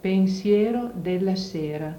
Pensiero della sera.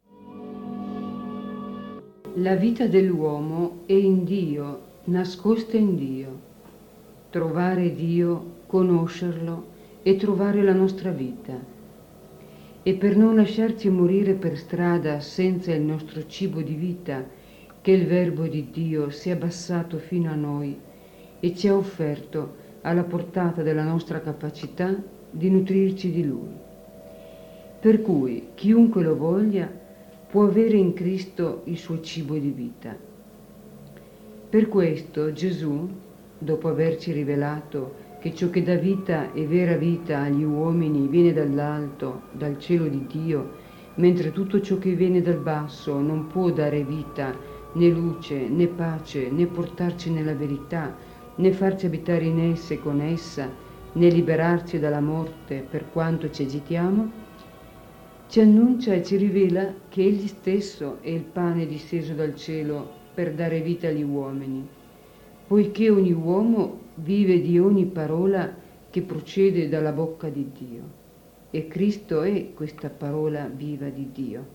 La vita dell'uomo è in Dio, nascosta in Dio. Trovare Dio, conoscerlo e trovare la nostra vita. E per non lasciarci morire per strada senza il nostro cibo di vita, che il Verbo di Dio si è abbassato fino a noi e ci ha offerto alla portata della nostra capacità di nutrirci di Lui. Per cui chiunque lo voglia può avere in Cristo il suo cibo di vita. Per questo Gesù, dopo averci rivelato che ciò che dà vita e vera vita agli uomini viene dall'alto, dal cielo di Dio, mentre tutto ciò che viene dal basso non può dare vita, né luce, né pace, né portarci nella verità, né farci abitare in essa e con essa, né liberarci dalla morte per quanto ci agitiamo, ci annuncia e ci rivela che Egli stesso è il pane disceso dal cielo per dare vita agli uomini, poiché ogni uomo vive di ogni parola che procede dalla bocca di Dio, e Cristo è questa parola viva di Dio.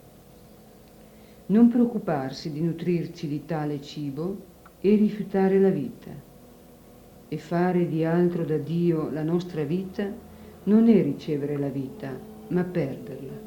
Non preoccuparsi di nutrirci di tale cibo e rifiutare la vita, e fare di altro da Dio la nostra vita non è ricevere la vita, ma perderla.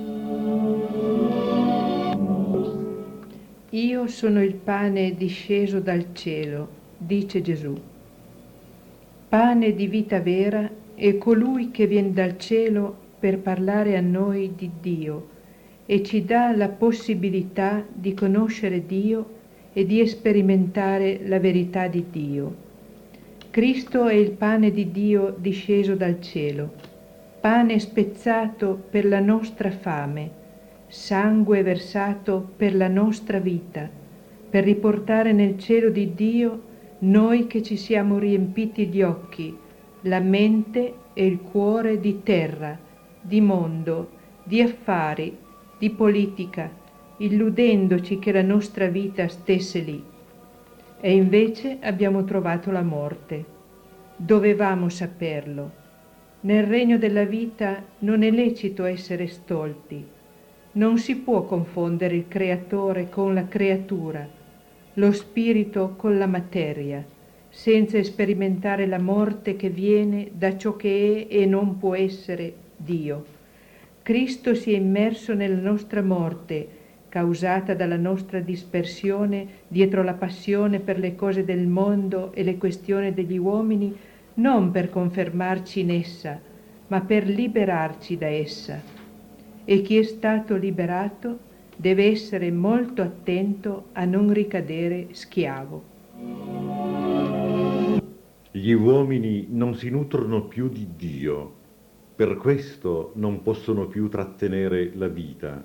Io sono il pane disceso dal cielo, dice Gesù. Pane di vita vera è colui che viene dal cielo per parlare a noi di Dio e ci dà la possibilità di conoscere Dio e di sperimentare la verità di Dio. Cristo è il pane di Dio disceso dal cielo, pane spezzato per la nostra fame, sangue versato per la nostra vita, per riportare nel cielo di Dio noi che ci siamo riempiti gli occhi, la mente e il cuore di terra, di mondo, di affari, di politica, illudendoci che la nostra vita stesse lì. E invece abbiamo trovato la morte. Dovevamo saperlo. Nel regno della vita non è lecito essere stolti. Non si può confondere il creatore con la creatura, lo spirito con la materia, senza sperimentare la morte che viene da ciò che è e non può essere Dio. Cristo si è immerso nella nostra morte, causata dalla nostra dispersione dietro la passione per le cose del mondo e le questioni degli uomini, non per confermarci in essa, ma per liberarci da essa. E chi è stato liberato deve essere molto attento a non ricadere schiavo. Gli uomini non si nutrono più di Dio, per questo non possono più trattenere la vita.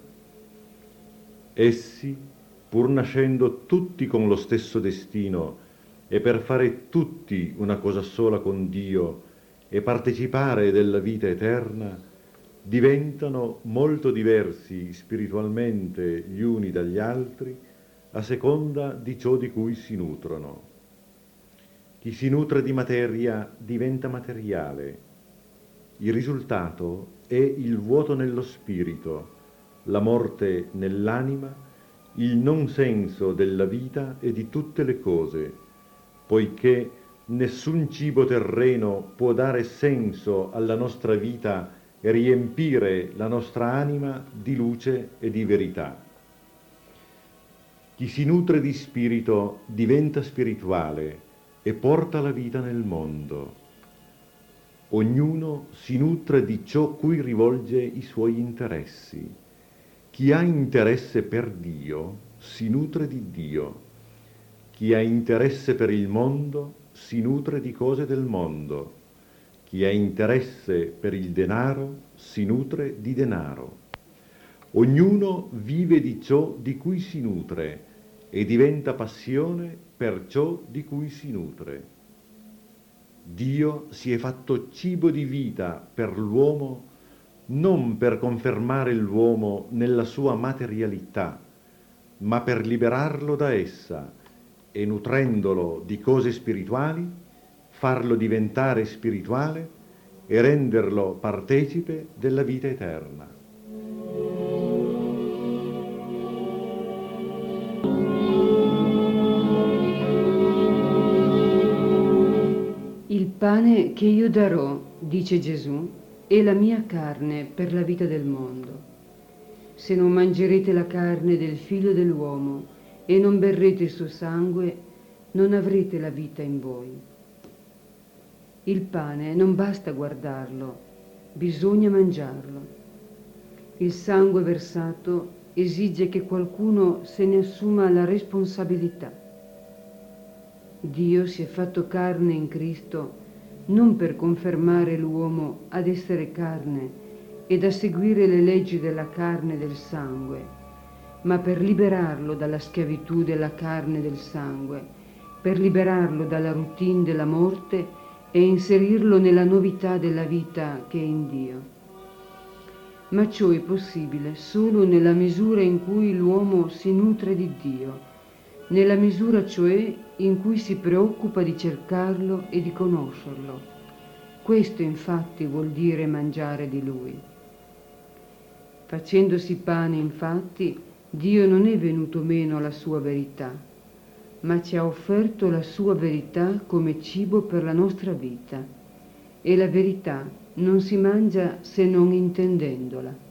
Essi, pur nascendo tutti con lo stesso destino e per fare tutti una cosa sola con Dio e partecipare della vita eterna, diventano molto diversi spiritualmente gli uni dagli altri a seconda di ciò di cui si nutrono. Chi si nutre di materia diventa materiale. Il risultato è il vuoto nello spirito, la morte nell'anima, il non senso della vita e di tutte le cose, poiché nessun cibo terreno può dare senso alla nostra vita e riempire la nostra anima di luce e di verità. Chi si nutre di spirito diventa spirituale e porta la vita nel mondo. Ognuno si nutre di ciò cui rivolge i suoi interessi. Chi ha interesse per Dio si nutre di Dio. Chi ha interesse per il mondo si nutre di cose del mondo. Chi ha interesse per il denaro si nutre di denaro. Ognuno vive di ciò di cui si nutre e diventa passione per ciò di cui si nutre. Dio si è fatto cibo di vita per l'uomo non per confermare l'uomo nella sua materialità, ma per liberarlo da essa e nutrendolo di cose spirituali, farlo diventare spirituale e renderlo partecipe della vita eterna. Il pane che io darò, dice Gesù, è la mia carne per la vita del mondo. Se non mangerete la carne del Figlio dell'uomo e non berrete il suo sangue, non avrete la vita in voi. Il pane non basta guardarlo, bisogna mangiarlo. Il sangue versato esige che qualcuno se ne assuma la responsabilità. Dio si è fatto carne in Cristo non per confermare l'uomo ad essere carne ed a seguire le leggi della carne e del sangue, ma per liberarlo dalla schiavitù della carne e del sangue, per liberarlo dalla routine della morte e inserirlo nella novità della vita che è in Dio. Ma ciò è possibile solo nella misura in cui l'uomo si nutre di Dio, nella misura cioè in cui si preoccupa di cercarlo e di conoscerlo. Questo infatti vuol dire mangiare di Lui. Facendosi pane, infatti, Dio non è venuto meno alla sua verità, ma ci ha offerto la sua verità come cibo per la nostra vita. E la verità non si mangia se non intendendola.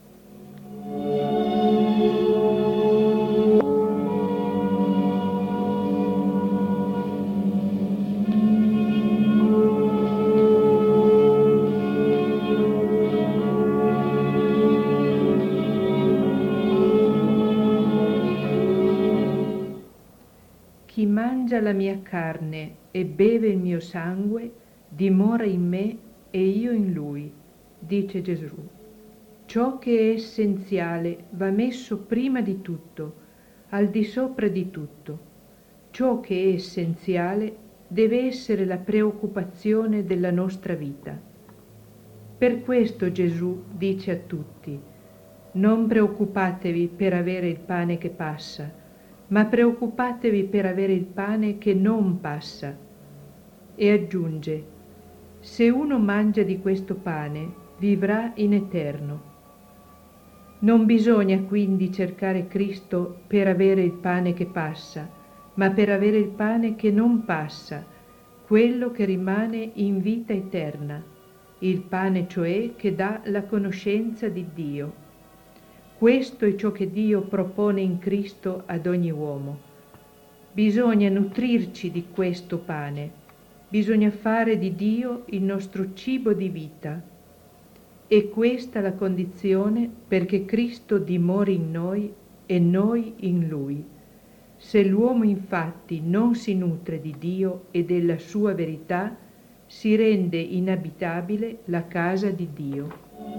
Chi mangia la mia carne e beve il mio sangue dimora in me e io in lui, dice Gesù. Ciò che è essenziale va messo prima di tutto, al di sopra di tutto. Ciò che è essenziale deve essere la preoccupazione della nostra vita. Per questo Gesù dice a tutti: non preoccupatevi per avere il pane che passa, ma preoccupatevi per avere il pane che non passa. E aggiunge: se uno mangia di questo pane, vivrà in eterno. Non bisogna quindi cercare Cristo per avere il pane che passa, ma per avere il pane che non passa, quello che rimane in vita eterna, il pane cioè che dà la conoscenza di Dio. Questo è ciò che Dio propone in Cristo ad ogni uomo. Bisogna nutrirci di questo pane, bisogna fare di Dio il nostro cibo di vita. E questa la condizione perché Cristo dimori in noi e noi in Lui. Se l'uomo infatti non si nutre di Dio e della sua verità, si rende inabitabile la casa di Dio.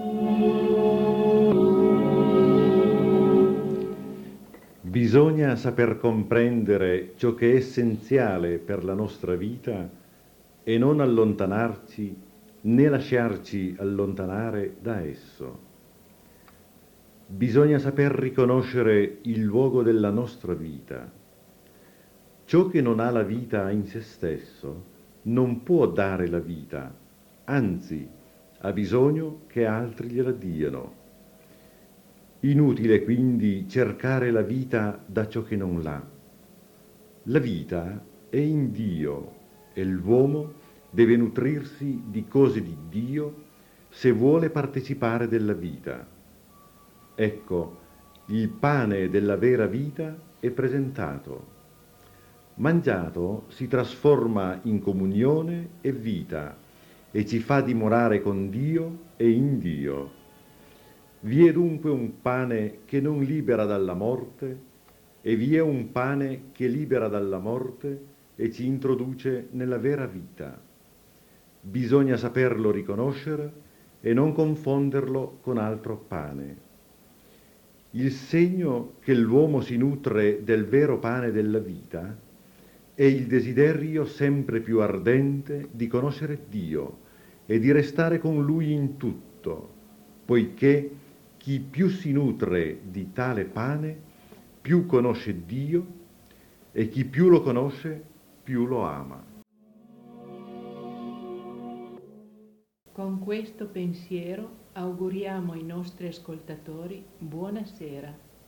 Bisogna saper comprendere ciò che è essenziale per la nostra vita e non allontanarci né lasciarci allontanare da esso. Bisogna saper riconoscere il luogo della nostra vita. Ciò che non ha la vita in se stesso non può dare la vita, anzi ha bisogno che altri gliela diano. Inutile quindi cercare la vita da ciò che non l'ha. La vita è in Dio e l'uomo deve nutrirsi di cose di Dio se vuole partecipare della vita. Ecco, il pane della vera vita è presentato. Mangiato si trasforma in comunione e vita e ci fa dimorare con Dio e in Dio. Vi è dunque un pane che non libera dalla morte e vi è un pane che libera dalla morte e ci introduce nella vera vita. Bisogna saperlo riconoscere e non confonderlo con altro pane. Il segno che l'uomo si nutre del vero pane della vita è il desiderio sempre più ardente di conoscere Dio e di restare con Lui in tutto, poiché chi più si nutre di tale pane, più conosce Dio e chi più lo conosce, più lo ama. Con questo pensiero auguriamo ai nostri ascoltatori buona sera.